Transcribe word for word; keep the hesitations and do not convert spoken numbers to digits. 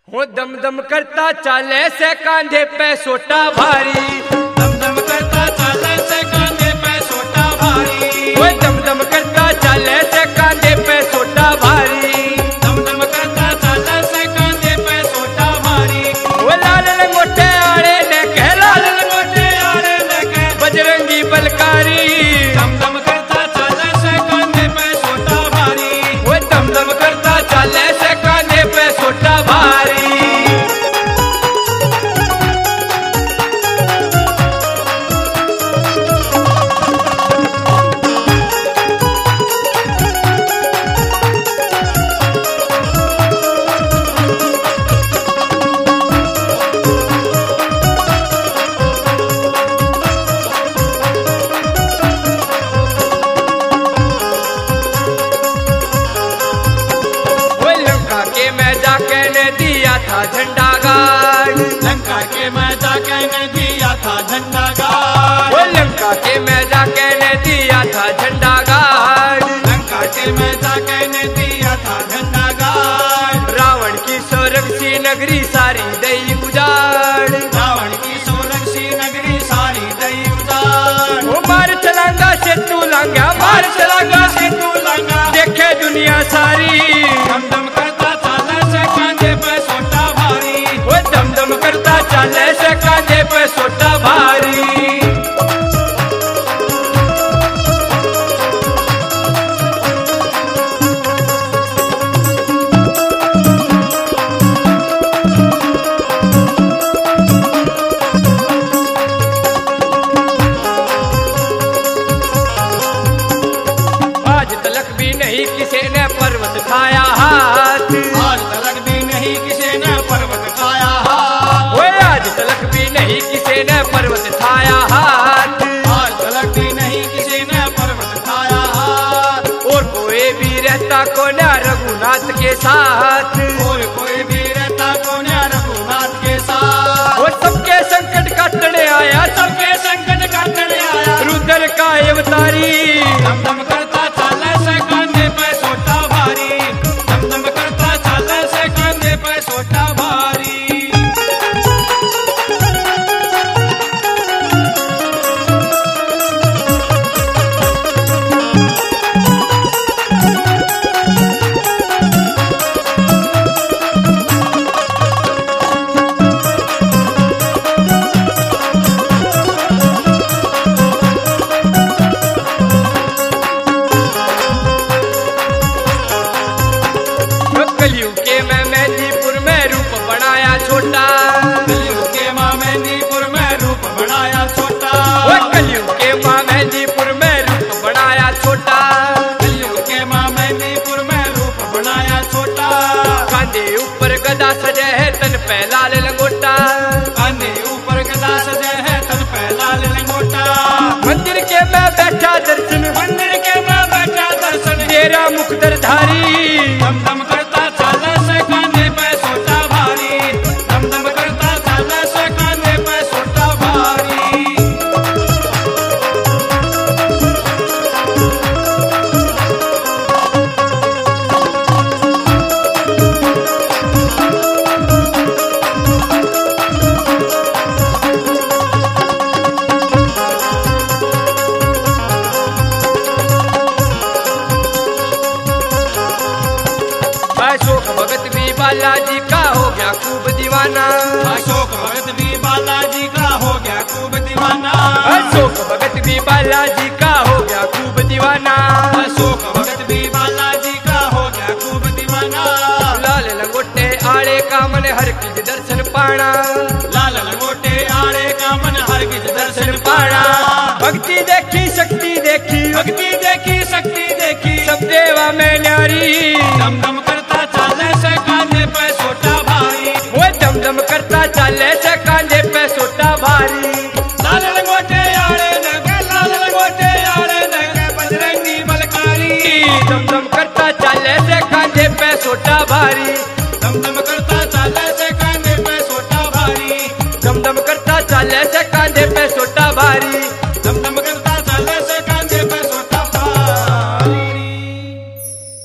वो दम दम करता चाले से कांधे पे सोटा भारी, दम दम करता चाले से कांधे पे सोटा भारी, वो दम दम करता चाले से कांधे पे सोटा भारी, दम दम करता चाले से कांधे पे सोटा भारी। वो लाल लंगोटे आड़े लेके लाल लंगोटे आड़े लेके बजरंगी बलकारी, दम दम करता चाले से कांधे पे सोटा भारी, वो दम दम करता चाले से कांधे पे सोटा भारी। था झंडा गाड़ लंका के मैं जाके ने दिया था झंडा गाड़, वो लंका के मैं जाके ने दिया था झंडा गाड़, लंका के मैं जाके ने दिया था झंडा गाड़। रावण की सोरक्षी नगरी सारी दई उजाड़, रावण की सोरक्षी नगरी सारी दई उजाड़। वो मार चलांगा से तू लांगा, मार चलांगा से तू लांगा, देखे दुनिया सारी। दम दम करता चाले से कांधे पे सोटा भारी, वो दम दम करता चाले से कांधे पे सोटा भारी। आज तलक भी नहीं किसी ने पर्वत खाया हाथ, आज तलक भी नहीं किसी ने पर्वत खाया हाथ, वो आज तलक भी नहीं किसी ने पर्वत खाया हाथ, आज तलक भी नहीं किसी ने पर्वत खाया हाथ। और कोई भी रहता को न रघुनाथ के साथ, और कोई भी रहता को न रघुनाथ के साथ। वो सबके संकट काटने आया, सबके संकट काटने आया, रुद्र का अवतारी। दम दम करता चाले से कांधे पे सोटा भारी, दम दम करता चाले से कांधे पे सोटा भारी। कलयुग के मैं मेहंदीपुर में रूप बनाया छोटा, कलयुग के माँ मेहंदीपुर में रूप बनाया छोटा, वो कलयुग के माँ मेहंदीपुर में रूप बनाया छोटा, कलयुग के माँ मेहंदीपुर में रूप बनाया छोटा। कांधे ऊपर गदा सजे है तन पे लाल लंगोटा, कांधे ऊपर गदा सजे है तन पे लाल लंगोटा। मंदिर के मैं बैठा दर्शन, मंदिर के मैं बैठा दर्शन, तेरा मुखदर धारी। दम दम करता चाले से कांधे पे सोटा भारी, दम दम करता चाले से कांधे पे सोटा भारी। अशोक भगत भी बालाजी का हो गया खूब दीवाना, अशोक भगत भी बालाजी का हो गया खूब दीवाना, अशोक भगत भी बालाजी का हो गया खूब दीवाना, अशोक भगत भी बालाजी का हो गया खूब दीवाना। लाल लंगोटे आड़े का मन हर किस दर्शन पाना, लाल लंगोटे आड़े का मन हर किस दर्शन पाना। पाना। भक्ति देखी शक्ति देखी, भक्ति देखी शक्ति देखी, सब देवा में न्यारी। दम दम करता चाले से कांधे पे सोटा भारी, वो दम दम करता चाले से कांधे पे सोटा भारी। लाल लंगोटे आड़े लगे, लाल लंगोटे आड़े लगे बजरंगी बलकारी। दम दम करता चाले से कांधे पे सोटा भारी, दम दम करता चाले से कांधे पे सोटा भारी, दम दम करता चाले से